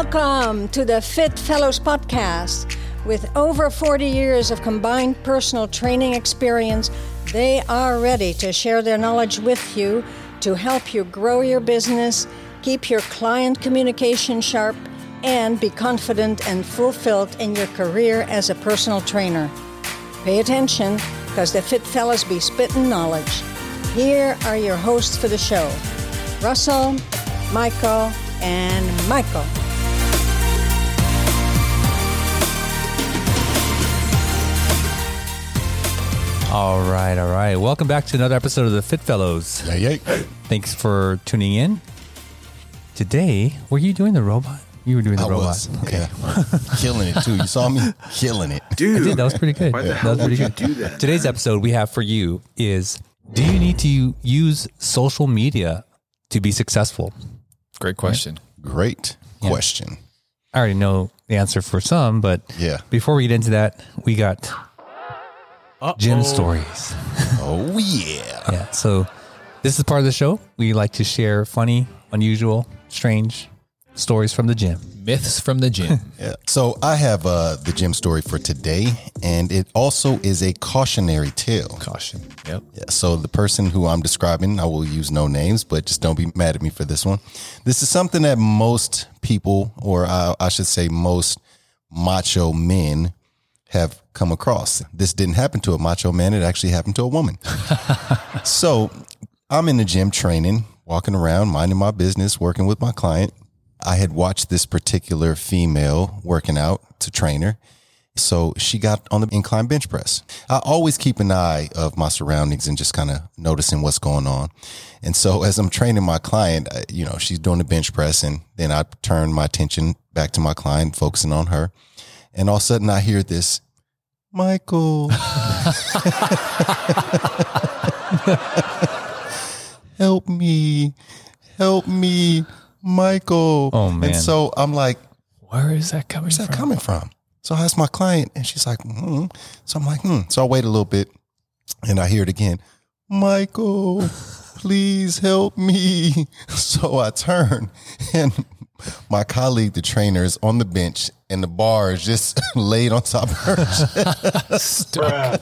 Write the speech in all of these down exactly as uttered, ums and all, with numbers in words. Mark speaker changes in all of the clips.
Speaker 1: Welcome to the Fit Fellows podcast. With over forty years of combined personal training experience, they are ready to share their knowledge with you to help you grow your business, keep your client communication sharp, and be confident and fulfilled in your career as a personal trainer. Pay attention, because the Fit Fellows be spitting knowledge. Here are your hosts for the show, Russell, Michael, and Michael.
Speaker 2: All right, all right. Welcome back to another episode of the Fit Fellows.
Speaker 3: Yay, yay.
Speaker 2: Thanks for tuning in. Today, were you doing the robot? You were doing the
Speaker 3: I
Speaker 2: robot.
Speaker 3: was. Okay. Killing it, too. You saw me killing it.
Speaker 4: Dude,
Speaker 2: I did. That was pretty good.
Speaker 4: Why the
Speaker 2: that
Speaker 4: hell
Speaker 2: was pretty
Speaker 4: would
Speaker 2: good.
Speaker 4: you do that?
Speaker 2: Today's episode we have for you is, do you need to use social media to be successful?
Speaker 5: Great question.
Speaker 3: Great
Speaker 2: Yeah.
Speaker 3: question.
Speaker 2: I already know the answer for some, but
Speaker 3: Yeah.
Speaker 2: before we get into that, we got
Speaker 5: Uh-oh.
Speaker 2: gym stories.
Speaker 3: Oh, yeah.
Speaker 2: Yeah. So this is part of the show. We like to share funny, unusual, strange stories from the gym.
Speaker 5: Myths from the gym.
Speaker 3: Yeah. So I have uh, the gym story for today, and it also is a cautionary tale.
Speaker 5: Caution. Yep.
Speaker 3: Yeah, so the person who I'm describing, I will use no names, but just don't be mad at me for this one. This is something that most people, or I, I should say most macho men, have come across. This didn't happen to a macho man. It actually happened to a woman. So I'm in the gym training, walking around, minding my business, working with my client. I had watched this particular female working out to train her. So she got on the incline bench press. I always keep an eye of my surroundings and just kind of noticing what's going on. And so as I'm training my client, I- you know, she's doing the bench press, and then I turn my attention back to my client, focusing on her. And all of a sudden I hear this, Michael, help me, help me, Michael.
Speaker 2: Oh, man.
Speaker 3: And so I'm like,
Speaker 5: Where is that coming
Speaker 3: where's that
Speaker 5: from?
Speaker 3: coming from? So I asked my client, and she's like, hmm. So I'm like, hmm. So I wait a little bit, and I hear it again. Michael, please help me. So I turn, and my colleague, the trainer, is on the bench, and the bar is just laid on top of her chest.
Speaker 5: Stuck.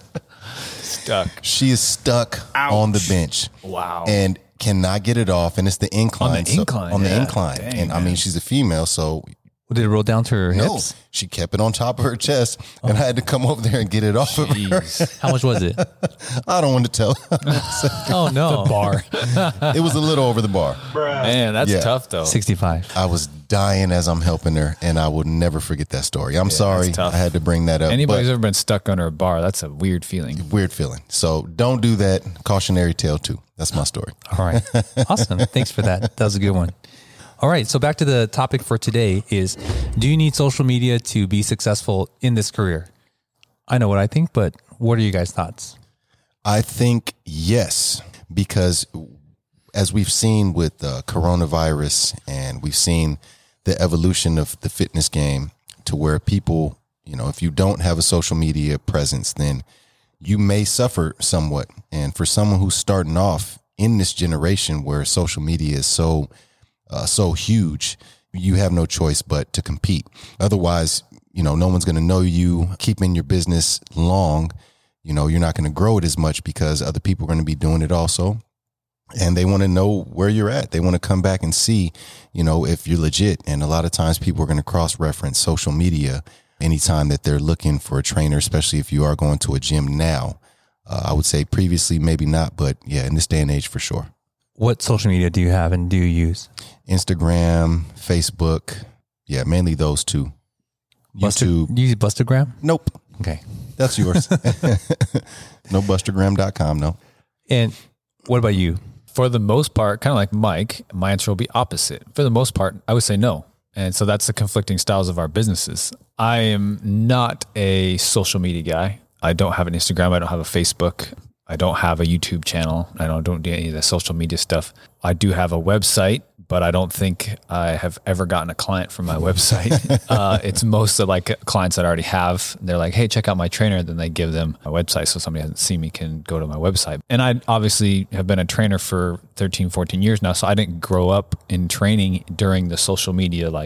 Speaker 5: Stuck.
Speaker 3: She is stuck on the bench.
Speaker 5: Wow.
Speaker 3: And cannot get it off, and it's the incline.
Speaker 5: On the
Speaker 3: So-
Speaker 5: incline,
Speaker 3: on the
Speaker 5: yeah.
Speaker 3: incline.
Speaker 5: Dang,
Speaker 3: and I
Speaker 5: man.
Speaker 3: mean, she's a female, so
Speaker 2: Did it roll down to her
Speaker 3: no,
Speaker 2: hips?
Speaker 3: she kept it on top of her chest, and I had to come over there and get it off of her.
Speaker 5: Jeez.
Speaker 2: How much was it?
Speaker 3: I don't want to tell.
Speaker 2: Oh, no.
Speaker 5: Bar.
Speaker 3: It was a little over the bar.
Speaker 5: Man, that's
Speaker 3: Yeah.
Speaker 5: tough though.
Speaker 2: sixty-five.
Speaker 3: I was dying as I'm helping her, and I will never forget that story. I'm sorry
Speaker 5: that's tough.
Speaker 3: I had to bring that up.
Speaker 5: Anybody who's
Speaker 3: but
Speaker 5: ever been stuck under a bar, that's a weird feeling.
Speaker 3: weird feeling. So don't do that. Cautionary tale too. That's my story.
Speaker 2: All right. Awesome. Thanks for that. That was a good one. All right. So back to the topic for today is, do you need social media to be successful in this career? I know what I think, but what are you guys' thoughts?
Speaker 3: I think yes, because as we've seen with uh, coronavirus, and we've seen the evolution of the fitness game to where people, you know, if you don't have a social media presence, then you may suffer somewhat. And for someone who's starting off in this generation where social media is so, uh, so huge, you have no choice but to compete. Otherwise, you know, no one's going to know you. Keeping your business long, you know, you're not going to grow it as much because other people are going to be doing it also. And they want to know where you're at. They want to come back and see, you know, if you're legit. And a lot of times people are going to cross-reference social media anytime that they're looking for a trainer, especially if you are going to a gym now. Uh, I would say previously, maybe not, but yeah, in this day and age for sure.
Speaker 2: What social media do you have and do you use?
Speaker 3: Instagram, Facebook. Yeah, mainly those two.
Speaker 2: Buster,
Speaker 3: YouTube.
Speaker 2: do you use Bustagram?
Speaker 3: Nope.
Speaker 2: Okay.
Speaker 3: That's yours. No bustagram dot com. No.
Speaker 2: And what about you?
Speaker 5: For the most part, kind of like Mike, my answer will be opposite. For the most part, I would say no. And so that's the conflicting styles of our businesses. I am not a social media guy. I don't have an Instagram. I don't have a Facebook. I don't have a YouTube channel. I don't, don't do any of the social media stuff. I do have a website, but I don't think I have ever gotten a client from my website. uh, it's most of like clients that I already have. They're like, hey, check out my trainer. Then they give them a website. So somebody hasn't seen me can go to my website. And I obviously have been a trainer for thirteen, fourteen years now. So I didn't grow up in training during the social media, like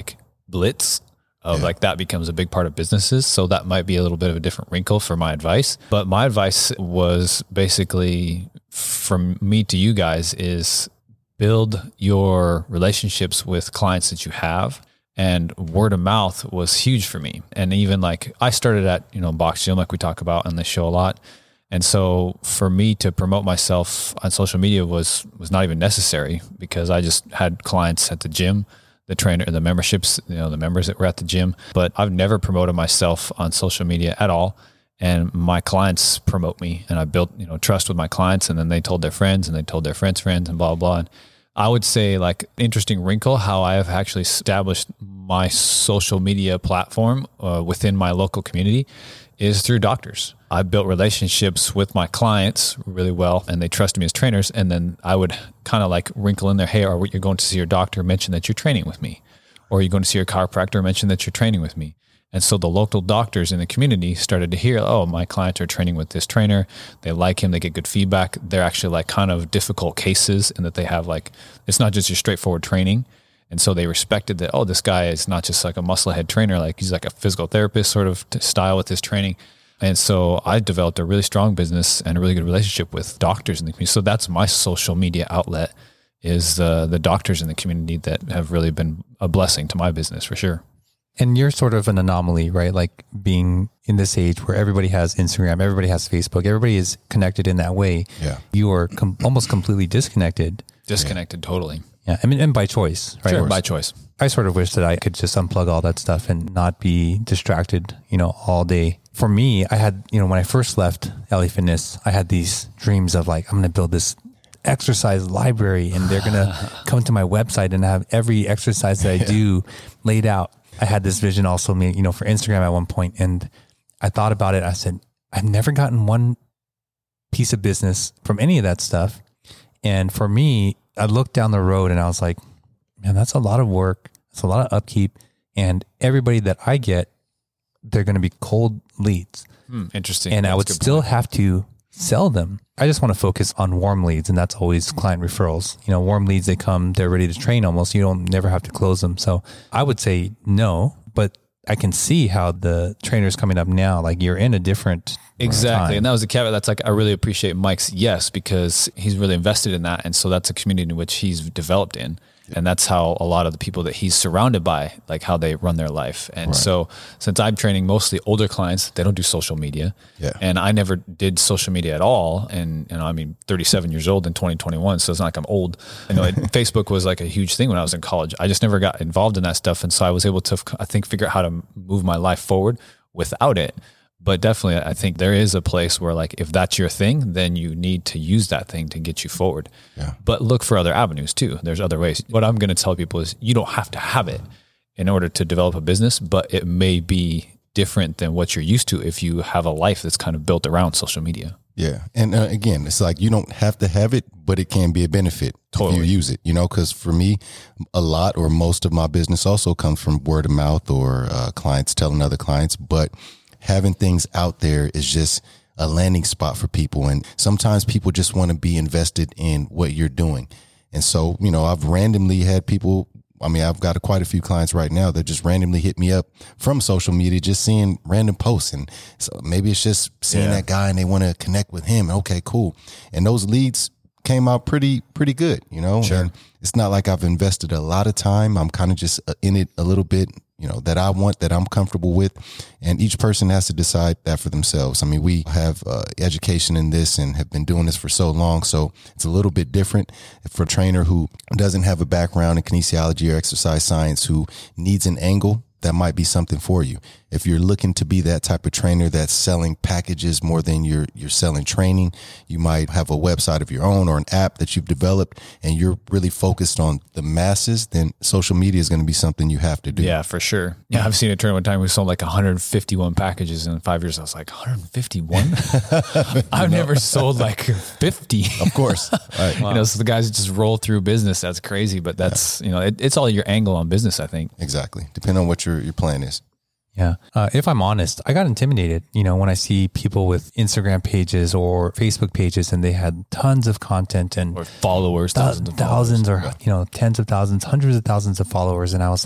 Speaker 5: blitz of yeah. like that becomes a big part of businesses. So that might be a little bit of a different wrinkle for my advice. But my advice was basically from me to you guys is build your relationships with clients that you have. And word of mouth was huge for me. And even like I started at, you know, Box Gym, like we talk about on the show a lot. And so for me to promote myself on social media was, was not even necessary because I just had clients at the gym, the trainer, the memberships, you know, the members that were at the gym, but I've never promoted myself on social media at all. And my clients promote me, and I built, you know, trust with my clients, and then they told their friends and they told their friends' friends and blah, blah, blah. And I would say like interesting wrinkle, how I have actually established my social media platform uh, within my local community is through doctors. I built relationships with my clients really well, and they trusted me as trainers. And then I would kind of like wrinkle in there, hey, are you going to see your doctor, mention that you're training with me? Or are you going to see your chiropractor, mention that you're training with me? And so the local doctors in the community started to hear, oh, my clients are training with this trainer. They like him. They get good feedback. They're actually like kind of difficult cases in that they have like, it's not just your straightforward training. And so they respected that, oh, this guy is not just like a musclehead trainer. Like he's like a physical therapist sort of style with his training. And so I developed a really strong business and a really good relationship with doctors in the community. So that's my social media outlet is uh, the doctors in the community that have really been a blessing to my business for sure.
Speaker 2: And you're sort of an anomaly, right? Like being in this age where everybody has Instagram, everybody has Facebook, everybody is connected in that way.
Speaker 3: Yeah.
Speaker 2: You are com- almost completely disconnected.
Speaker 5: Disconnected, yeah. Totally.
Speaker 2: Yeah. I mean, and by choice, right?
Speaker 5: Sure, by choice.
Speaker 2: I sort of wish that I could just unplug all that stuff and not be distracted, you know, all day. For me, I had, you know, when I first left L A Fitness, I had these dreams of like, I'm going to build this exercise library and they're going to come to my website and have every exercise that I do laid out. I had this vision also, you know, for Instagram at one point, and I thought about it. I said, I've never gotten one piece of business from any of that stuff. And for me, I looked down the road and I was like, man, that's a lot of work. It's a lot of upkeep. And everybody that I get, they're going to be cold leads.
Speaker 5: Hmm, interesting.
Speaker 2: And
Speaker 5: That's
Speaker 2: I would still point. have to sell them. I just want to focus on warm leads, and that's always client referrals. You know, warm leads, they come, they're ready to train almost. You don't never have to close them. So I would say no, but I can see how the trainers coming up now, like you're in a different
Speaker 5: Exactly.
Speaker 2: time.
Speaker 5: And that was the caveat. That's like, I really appreciate Mike's yes, because he's really invested in that. And so that's a community in which he's developed in. And that's how a lot of the people that he's surrounded by, like how they run their life. And right. so since I'm training mostly older clients, they don't do social media.
Speaker 3: Yeah.
Speaker 5: And I never did social media at all. And, you know, I mean, thirty-seven years old in twenty twenty-one. So it's not like I'm old. I know it, Facebook was like a huge thing when I was in college. I just never got involved in that stuff. And so I was able to, I think, figure out how to move my life forward without it. But definitely, I think there is a place where like, if that's your thing, then you need to use that thing to get you forward.
Speaker 3: Yeah.
Speaker 5: But look for other avenues too. There's other ways. What I'm going to tell people is you don't have to have it in order to develop a business, but it may be different than what you're used to if you have a life that's kind of built around social media.
Speaker 3: Yeah. And uh, again, it's like, you don't have to have it, but it can be a benefit
Speaker 5: totally.
Speaker 3: if you use it, you know, because for me, a lot or most of my business also comes from word of mouth or uh, clients telling other clients, but having things out there is just a landing spot for people. And sometimes people just want to be invested in what you're doing. And so, you know, I've randomly had people, I mean, I've got a, quite a few clients right now that just randomly hit me up from social media, just seeing random posts. And so maybe it's just seeing yeah. that guy and they want to connect with him. Okay, cool. And those leads came out pretty, pretty good, you know,
Speaker 5: sure.
Speaker 3: And it's not like I've invested a lot of time. I'm kind of just in it a little bit, you know, that I want, that I'm comfortable with. And each person has to decide that for themselves. I mean, we have uh, education in this and have been doing this for so long. So it's a little bit different for a trainer who doesn't have a background in kinesiology or exercise science, who needs an angle. That might be something for you. If you're looking to be that type of trainer that's selling packages more than you're you're selling training, you might have a website of your own or an app that you've developed and you're really focused on the masses, then social media is going to be something you have to do.
Speaker 5: Yeah, for sure. Yeah, I've seen a trainer one time we sold like one hundred fifty-one packages in five years. I was like, one hundred fifty-one? I've know? never sold like fifty.
Speaker 3: Of course.
Speaker 5: Right. Wow. You know, so the guys just roll through business. That's crazy, but that's, yeah. you know, it, it's all your angle on business, I think.
Speaker 3: Exactly. Depending on what your your plan is.
Speaker 2: Yeah. Uh, if I'm honest, I got intimidated, you know, when I see people with Instagram pages or Facebook pages and they had tons of content and
Speaker 5: or followers, thousands,
Speaker 2: th- thousands
Speaker 5: of followers.
Speaker 2: or, you know, tens of thousands, hundreds of thousands of followers. And I was like,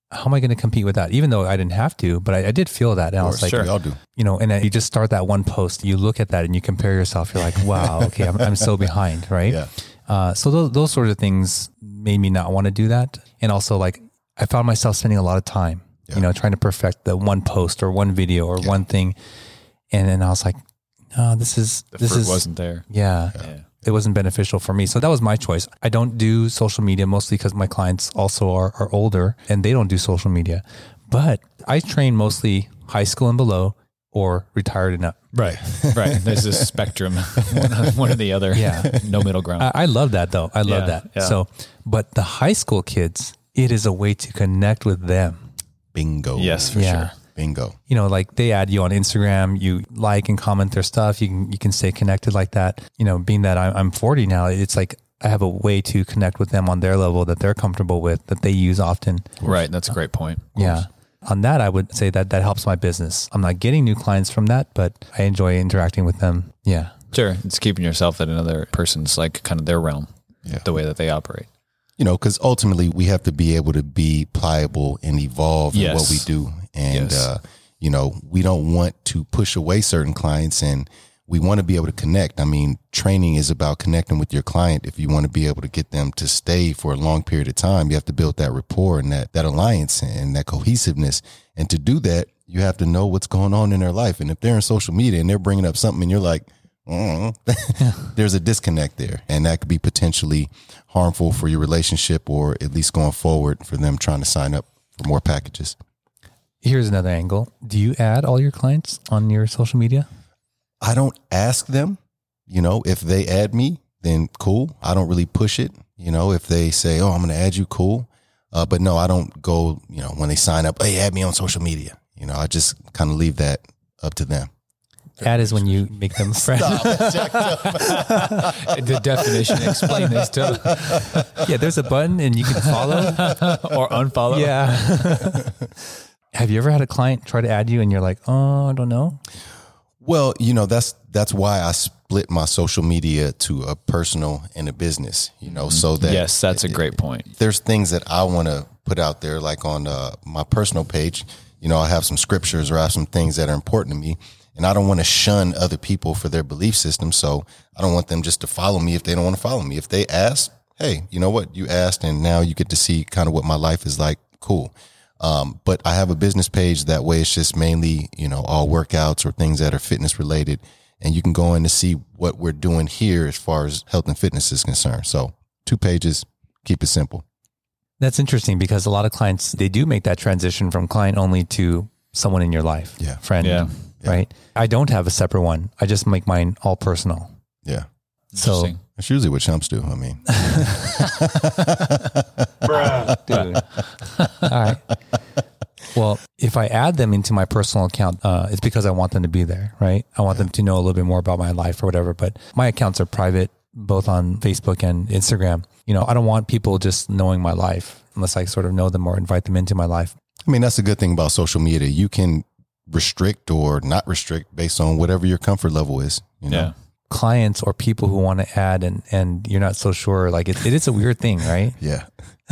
Speaker 2: how am I going to compete with that? Even though I didn't have to, but I, I did feel that. And I was like,
Speaker 3: Sure. We all do.
Speaker 2: you know, and then you just start that one post, you look at that and you compare yourself. You're like, wow, okay, I'm, I'm so behind. Right.
Speaker 3: Yeah.
Speaker 2: Uh, so those, those sort of things made me not want to do that. And also like, I found myself spending a lot of time, yeah. you know, trying to perfect the one post or one video or yeah. one thing. And then I was like, no, this is,
Speaker 5: the
Speaker 2: this
Speaker 5: fruit
Speaker 2: is,
Speaker 5: wasn't there.
Speaker 2: Yeah.
Speaker 5: yeah.
Speaker 2: It wasn't beneficial for me. So that was my choice. I don't do social media mostly because my clients also are, are older and they don't do social media. But I train mostly high school and below or retired and up.
Speaker 5: Right. Right. There's this spectrum, one, one or the other.
Speaker 2: Yeah.
Speaker 5: No middle ground.
Speaker 2: I, I love that though. I love yeah, that. Yeah. So, but the high school kids, it is a way to connect with them.
Speaker 3: Bingo.
Speaker 5: Yes, for
Speaker 2: yeah.
Speaker 5: sure.
Speaker 3: Bingo.
Speaker 2: You know, like they add you on Instagram, you like and comment their stuff. You can, you can stay connected like that. You know, being that I'm forty now, it's like I have a way to connect with them on their level that they're comfortable with, that they use often.
Speaker 5: Right. That's a great point.
Speaker 2: Yeah. On that, I would say that that helps my business. I'm not getting new clients from that, but I enjoy interacting with them. Yeah.
Speaker 5: Sure. It's keeping yourself at another person's like kind of their realm, yeah. the way that they operate.
Speaker 3: You know, because ultimately we have to be able to be pliable and evolve yes. in what we do. And, yes. uh, you know, we don't want to push away certain clients and we want to be able to connect. I mean, training is about connecting with your client. If you want to be able to get them to stay for a long period of time, you have to build that rapport and that, that alliance and that cohesiveness. And to do that, you have to know what's going on in their life. And if they're in social media and they're bringing up something and you're like, mm, there's a disconnect there. And that could be potentially harmful for your relationship or at least going forward for them trying to sign up for more packages.
Speaker 2: Here's another angle. Do you add all your clients on your social media?
Speaker 3: I don't ask them. You know, if they add me, then cool. I don't really push it. You know, if they say, oh, I'm going to add you, cool. Uh, but no, I don't go, you know, when they sign up, hey, add me on social media. You know, I just kind of leave that up to them.
Speaker 2: Add is when you make them friends.
Speaker 5: The definition, explain this to
Speaker 2: Yeah, there's a button and you can follow
Speaker 5: or unfollow.
Speaker 2: Yeah. Have you ever had a client try to add you and you're like, oh, I don't know?
Speaker 3: Well, you know, that's that's why I split my social media to a personal and a business, you know, so that.
Speaker 5: Yes, that's a great point.
Speaker 3: There's things that I want to put out there, like on uh, my personal page. You know, I have some scriptures or I have some things that are important to me. And I don't want to shun other people for their belief system. So I don't want them just to follow me if they don't want to follow me. If they ask, hey, you know what? You asked and now you get to see kind of what my life is like. Cool. Um, but I have a business page. That way it's just mainly, you know, all workouts or things that are fitness related. And you can go in to see what we're doing here as far as health and fitness is concerned. So two pages, keep it simple.
Speaker 2: That's interesting because a lot of clients, they do make that transition from client only to someone in your life.
Speaker 3: Yeah.
Speaker 2: Friend.
Speaker 5: Yeah.
Speaker 2: Right. I don't have a separate one. I just make mine all personal.
Speaker 3: Yeah.
Speaker 2: So
Speaker 3: that's usually what chumps do. I mean,
Speaker 2: dude. All right. Well, if I add them into my personal account, uh, it's because I want them to be there, right? I want yeah. them to know a little bit more about my life or whatever. But my accounts are private, both on Facebook and Instagram. You know, I don't want people just knowing my life unless I sort of know them or invite them into my life.
Speaker 3: I mean, that's a good thing about social media. You can restrict or not restrict based on whatever your comfort level is, you know?
Speaker 5: Yeah.
Speaker 2: Clients or people who want to add and, and you're not so sure, like it, it is a weird thing, right?
Speaker 3: Yeah.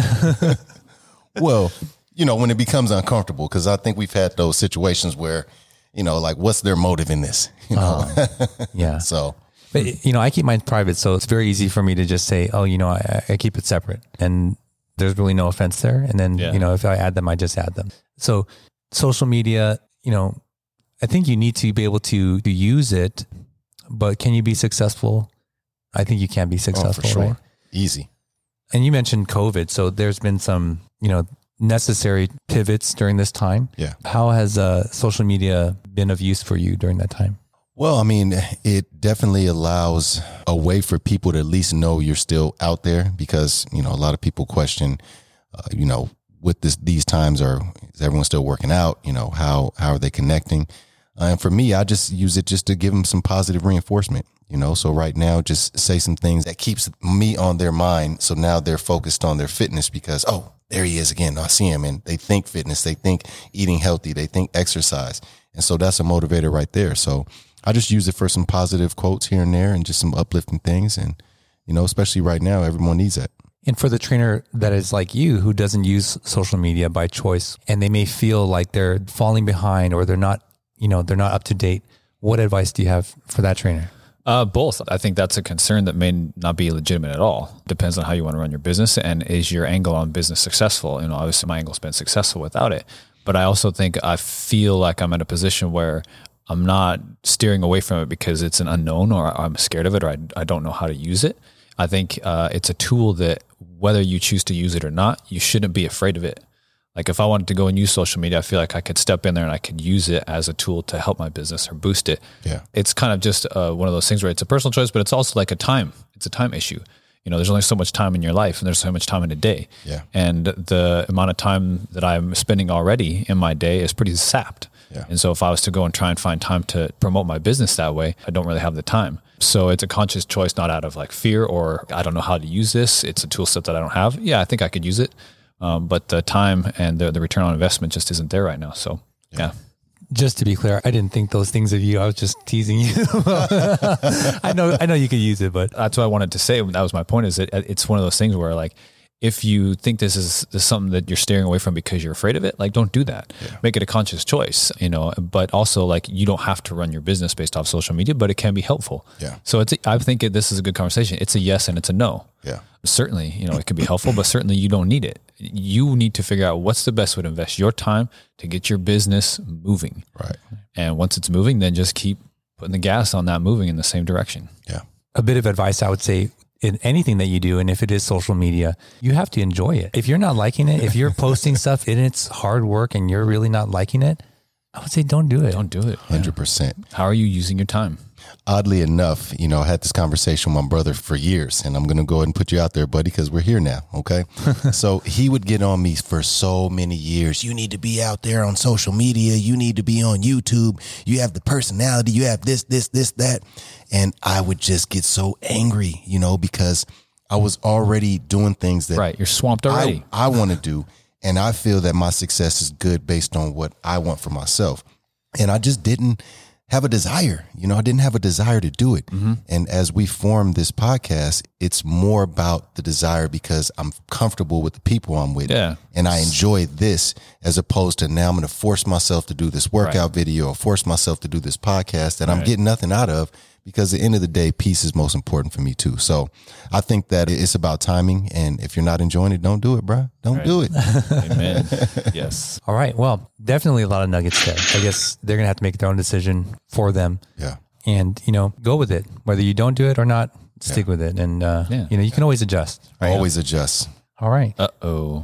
Speaker 3: Well, you know, when it becomes uncomfortable, because I think we've had those situations where, you know, like what's their motive in this? You know?
Speaker 2: Uh, yeah.
Speaker 3: So,
Speaker 2: but you know, I keep mine private. So it's very easy for me to just say, oh, you know, I, I keep it separate and there's really no offense there. And then, yeah. you know, if I add them, I just add them. So social media, you know, I think you need to be able to, to use it, but can you be successful? I think you can be successful,
Speaker 3: oh, for sure.
Speaker 2: right?
Speaker 3: Easy.
Speaker 2: And you mentioned COVID. So there's been some, you know, necessary pivots during this time.
Speaker 3: Yeah.
Speaker 2: How has uh, social media been of use for you during that time?
Speaker 3: Well, I mean, it definitely allows a way for people to at least know you're still out there because, you know, a lot of people question, uh, you know, with this, these times are, is everyone still working out? You know, how, how are they connecting? Uh, and for me, I just use it just to give them some positive reinforcement, you know? So right now, just say some things that keeps me on their mind. So now they're focused on their fitness because, oh, there he is again. I see him and they think fitness, they think eating healthy, they think exercise. And so that's a motivator right there. So I just use it for some positive quotes here and there and just some uplifting things. And, you know, especially right now, everyone needs that.
Speaker 2: And for the trainer that is like you, who doesn't use social media by choice, and they may feel like they're falling behind or they're not, you know, they're not up to date, what advice do you have for that trainer?
Speaker 5: Uh, both. I think that's a concern that may not be legitimate at all. Depends on how you want to run your business, and is your angle on business successful? You know, obviously my angle's been successful without it, but I also think I feel like I'm in a position where I'm not steering away from it because it's an unknown or I'm scared of it or I, I don't know how to use it. I think uh, it's a tool that whether you choose to use it or not, you shouldn't be afraid of it. Like if I wanted to go and use social media, I feel like I could step in there and I could use it as a tool to help my business or boost it.
Speaker 3: Yeah.
Speaker 5: It's kind of just uh, one of those things where it's a personal choice, but it's also like a time, it's a time issue. You know, there's only so much time in your life and there's so much time in a day.
Speaker 3: Yeah.
Speaker 5: And the amount of time that I'm spending already in my day is pretty sapped.
Speaker 3: Yeah.
Speaker 5: And so if I was to go and try and find time to promote my business that way, I don't really have the time. So it's a conscious choice, not out of like fear or I don't know how to use this. It's a tool set that I don't have. Yeah, I think I could use it. Um, but the time and the, the return on investment just isn't there right now. So, yeah. yeah.
Speaker 2: Just to be clear, I didn't think those things of you. I was just teasing you. I know, I know you could use it, but
Speaker 5: that's what I wanted to say. That was my point. Is that it's one of those things where, like, if you think this is, this is something that you're steering away from because you're afraid of it, like, don't do that. Yeah. Make it a conscious choice, you know. But also, like, you don't have to run your business based off social media, but it can be helpful.
Speaker 3: Yeah.
Speaker 5: So it's. I think it, this is a good conversation. It's a yes and it's a no.
Speaker 3: Yeah.
Speaker 5: Certainly, you know, it can be helpful, but certainly you don't need it. You need to figure out what's the best way to invest your time to get your business moving.
Speaker 3: Right.
Speaker 5: And once it's moving, then just keep putting the gas on that moving in the same direction.
Speaker 3: Yeah.
Speaker 2: A bit of advice I would say in anything that you do, and if it is social media, you have to enjoy it. If you're not liking it, if you're posting stuff and it's hard work and you're really not liking it, I would say don't do it.
Speaker 5: Don't do it.
Speaker 3: one hundred percent.
Speaker 5: How are you using your time?
Speaker 3: Oddly enough, you know, I had this conversation with my brother for years, and I'm going to go ahead and put you out there, buddy, because we're here now. Okay. So he would get on me for so many years. You need to be out there on social media. You need to be on YouTube. You have the personality. You have this, this, this, that. And I would just get so angry, you know, because I was already doing things that
Speaker 5: right. You're swamped already.
Speaker 3: I, I want to do. And I feel that my success is good based on what I want for myself. And I just didn't have a desire, you know, I didn't have a desire to do it. Mm-hmm. And as we form this podcast, it's more about the desire because I'm comfortable with the people I'm with.
Speaker 5: Yeah.
Speaker 3: And I enjoy this as opposed to now I'm going to force myself to do this workout right. video or force myself to do this podcast that right. I'm getting nothing out of, because at the end of the day, peace is most important for me too. So I think that it's about timing. And if you're not enjoying it, don't do it, bro. Don't right. do it.
Speaker 5: Amen. Yes.
Speaker 2: All right. Well, definitely a lot of nuggets there. I guess they're going to have to make their own decision for them.
Speaker 3: Yeah.
Speaker 2: And, you know, go with it. Whether you don't do it or not, stick yeah. with it. And, uh, yeah. you know, you can always adjust.
Speaker 3: Right? Always adjust.
Speaker 2: All right.
Speaker 5: Uh-oh.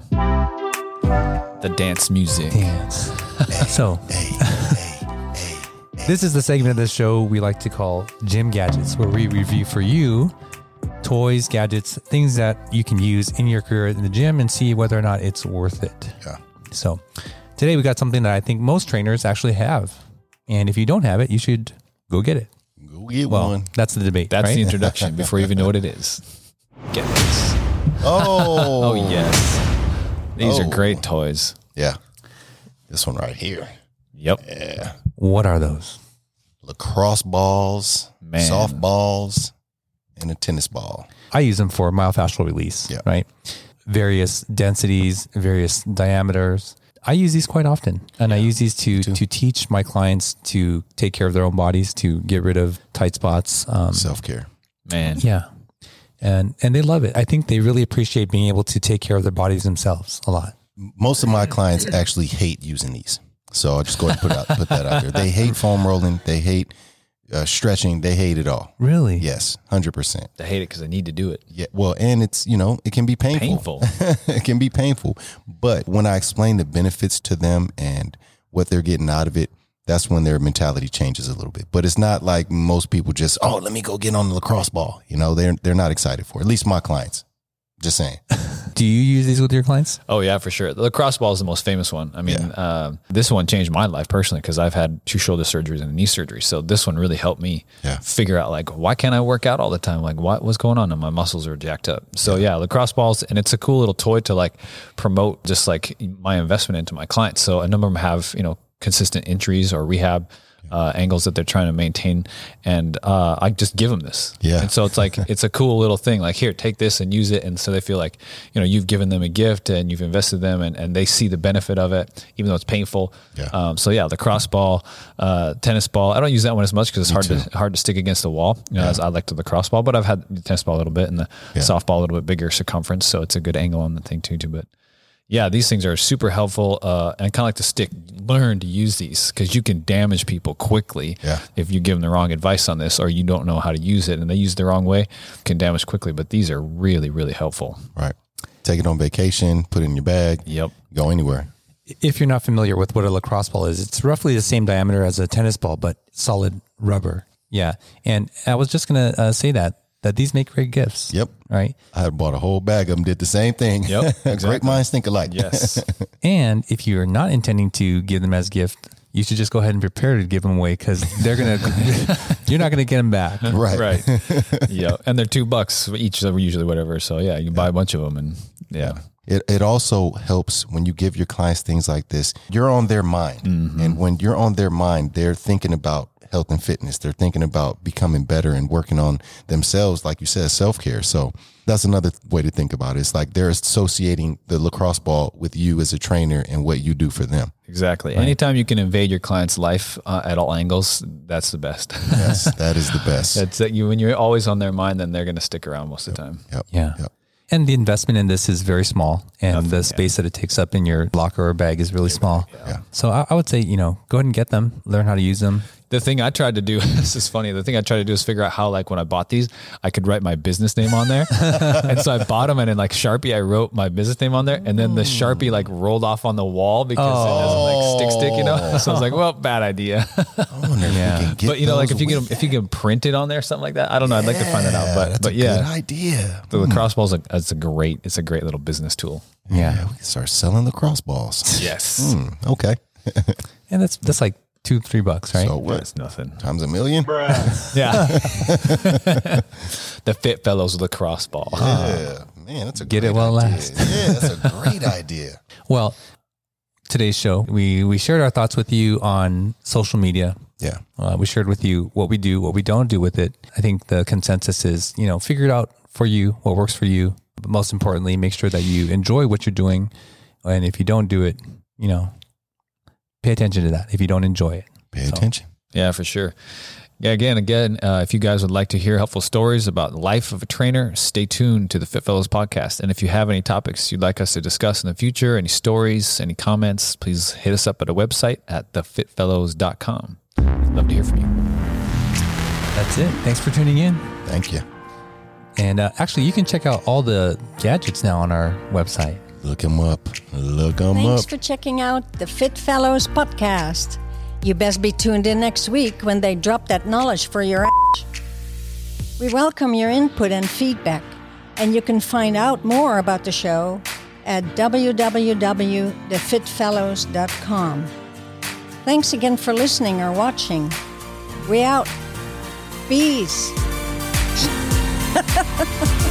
Speaker 5: The dance music.
Speaker 2: Dance. Hey, so. Hey, hey. This is the segment of the show we like to call Gym Gadgets, where we review for you toys, gadgets, things that you can use in your career in the gym and see whether or not it's worth it.
Speaker 3: Yeah.
Speaker 2: So today we got something that I think most trainers actually have. And if you don't have it, you should go get it.
Speaker 3: Go get
Speaker 2: well,
Speaker 3: one.
Speaker 2: That's the debate.
Speaker 5: That's
Speaker 2: right?
Speaker 5: the introduction before you even know what it is. Get this.
Speaker 3: Oh.
Speaker 5: Oh, yes. These
Speaker 3: oh.
Speaker 5: are great toys.
Speaker 3: Yeah. This one right here.
Speaker 5: Yep.
Speaker 3: Yeah.
Speaker 2: What are those?
Speaker 3: Lacrosse balls,
Speaker 5: Man.
Speaker 3: softballs, and a tennis ball.
Speaker 2: I use them for myofascial release,
Speaker 3: yeah.
Speaker 2: right? Various densities, various diameters. I use these quite often. And yeah. I use these to to teach my clients to take care of their own bodies, to get rid of tight spots. Um,
Speaker 3: Self-care.
Speaker 5: Man.
Speaker 2: Yeah. And and they love it. I think they really appreciate being able to take care of their bodies themselves a lot.
Speaker 3: Most of my clients actually hate using these. So I'll just go ahead and put, out, put that out there. They hate foam rolling. They hate uh, stretching. They hate it all.
Speaker 2: Really?
Speaker 3: Yes, one hundred percent.
Speaker 5: They hate it because they need to do it.
Speaker 3: Yeah. Well, and it's, you know, it can be painful.
Speaker 5: Painful.
Speaker 3: It can be painful. But when I explain the benefits to them and what they're getting out of it, that's when their mentality changes a little bit. But it's not like most people just, oh, let me go get on the lacrosse ball. You know, they're they're not excited for it. At least my clients. Just saying.
Speaker 2: Do you use these with your clients?
Speaker 5: Oh, yeah, for sure. The lacrosse ball is the most famous one. I mean, yeah. uh, this one changed my life personally because I've had two shoulder surgeries and a knee surgery. So this one really helped me
Speaker 3: yeah.
Speaker 5: figure out, like, why can't I work out all the time? Like, what, what's going on? And my muscles are jacked up. So, yeah. yeah, lacrosse balls. And it's a cool little toy to, like, promote just, like, my investment into my clients. So a number of them have, you know, consistent injuries or rehab. uh, angles that they're trying to maintain. And uh, I just give them this.
Speaker 3: Yeah.
Speaker 5: And so it's like, it's a cool little thing. Like, here, take this and use it. And so they feel like, you know, you've given them a gift and you've invested them, and, and they see the benefit of it, even though it's painful.
Speaker 3: Yeah.
Speaker 5: Um, so yeah, the cross ball, uh, tennis ball. I don't use that one as much because it's
Speaker 3: Me
Speaker 5: hard
Speaker 3: too.
Speaker 5: to hard to stick against the wall. You know,
Speaker 3: Yeah.
Speaker 5: as I like to the cross ball, but I've had the tennis ball a little bit and the
Speaker 3: Yeah.
Speaker 5: softball a little bit bigger circumference, so it's a good angle on the thing too. Too, but yeah, these things are super helpful, uh, and kind of like to stick. Learn to use these because you can damage people quickly
Speaker 3: Yeah.
Speaker 5: if you give them the wrong advice on this, or you don't know how to use it and they use it the wrong way. Can damage quickly, but these are really, really helpful.
Speaker 3: Right. Take it on vacation, put it in your bag.
Speaker 5: Yep.
Speaker 3: Go anywhere.
Speaker 2: If you're not familiar with what a lacrosse ball is, it's roughly the same diameter as a tennis ball, but solid rubber. Yeah. And I was just going to uh, say that, that these make great gifts.
Speaker 3: Yep.
Speaker 2: Right.
Speaker 3: I had bought a whole bag of them, did the same thing.
Speaker 5: Yep,
Speaker 3: Great
Speaker 5: exactly.
Speaker 3: minds think alike.
Speaker 5: Yes.
Speaker 2: And if you're not intending to give them as gift, you should just go ahead and prepare to give them away, because they're going to, you're not going to get them back.
Speaker 3: Right.
Speaker 5: Right. Yeah. And they're two bucks each, usually, whatever. So yeah, you buy a bunch of them, and yeah.
Speaker 3: It it also helps when you give your clients things like this. You're on their mind.
Speaker 5: Mm-hmm.
Speaker 3: And when you're on their mind, they're thinking about health and fitness. They're thinking about becoming better and working on themselves, like you said, self-care. So that's another way to think about it. It's like they're associating the lacrosse ball with you as a trainer and what you do for them.
Speaker 5: Exactly. Anytime you can invade your client's life uh, at all angles, that's the best.
Speaker 3: Yes, that is the best.
Speaker 5: That's that you when you're always on their mind, then they're going to stick around most of the time.
Speaker 3: Yep.
Speaker 2: Yeah.
Speaker 3: Yep.
Speaker 2: And the investment in this is very small, and
Speaker 5: Nothing,
Speaker 2: the
Speaker 5: yeah.
Speaker 2: space that it takes up in your locker or bag is really small.
Speaker 3: Yeah.
Speaker 2: So I, I would say, you know, go ahead and get them, learn how to use them.
Speaker 5: The thing I tried to do, this is funny. The thing I tried to do is figure out how, like, when I bought these, I could write my business name on there. And so I bought them, and in like Sharpie, I wrote my business name on there, and then the Sharpie like rolled off on the wall because it doesn't like stick, stick, you know? So I was like, well, bad idea.
Speaker 3: I wonder if
Speaker 2: Yeah.
Speaker 3: we can get
Speaker 5: But you know, like
Speaker 3: those
Speaker 5: if you
Speaker 3: with
Speaker 5: can, if you can print it on there, something like that. I don't know. I'd like to find that out, but,
Speaker 3: that's
Speaker 5: but
Speaker 3: a
Speaker 5: yeah,
Speaker 3: good idea.
Speaker 5: the lacrosse ball is a, it's a great, it's a great little business tool.
Speaker 3: Yeah, we can start selling lacrosse balls.
Speaker 5: Yes.
Speaker 3: Hmm, okay.
Speaker 2: And that's, that's like two, three bucks, right?
Speaker 3: So what?
Speaker 5: That's nothing.
Speaker 3: Times a million?
Speaker 5: Yeah. The Fit Fellows lacrosse ball.
Speaker 3: Yeah, man, that's a
Speaker 2: Get
Speaker 3: great
Speaker 2: it while it
Speaker 3: idea.
Speaker 2: lasts.
Speaker 3: Yeah, that's a great idea.
Speaker 2: Well, today's show, we, we shared our thoughts with you on social media.
Speaker 3: Yeah,
Speaker 2: Uh, we shared with you what we do, what we don't do with it. I think the consensus is, you know, figure it out for you, what works for you. But most importantly, make sure that you enjoy what you're doing. And if you don't do it, you know, pay attention to that if you don't enjoy it.
Speaker 3: pay
Speaker 2: So-
Speaker 3: attention.
Speaker 5: Yeah, for sure. Yeah, again, again, uh, if you guys would like to hear helpful stories about the life of a trainer, stay tuned to the Fit Fellows podcast. And if you have any topics you'd like us to discuss in the future, any stories, any comments, please hit us up at a website at the fit fellows dot com. Love to hear from you.
Speaker 2: That's it. Thanks for tuning in.
Speaker 3: Thank you.
Speaker 2: And uh, actually, you can check out all the gadgets now on our website.
Speaker 3: Look him up. Look him
Speaker 1: Thanks
Speaker 3: up.
Speaker 1: for checking out the Fit Fellows podcast. You best be tuned in next week when they drop that knowledge for your ass. We welcome your input and feedback, and you can find out more about the show at w w w dot the fit fellows dot com. Thanks again for listening or watching. We out. Peace.